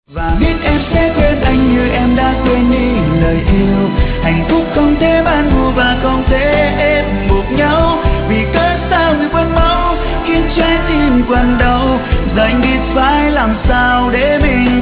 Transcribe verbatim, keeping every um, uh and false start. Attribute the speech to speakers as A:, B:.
A: Và biết em sẽ quên anh như em đã quên đi lời yêu. Hạnh phúc không thể ban mua và không thể ép buộc nhau. Vì cớ sao người quên máu khiến trái tim quặn đau. Giờ anh biết phải làm sao để mình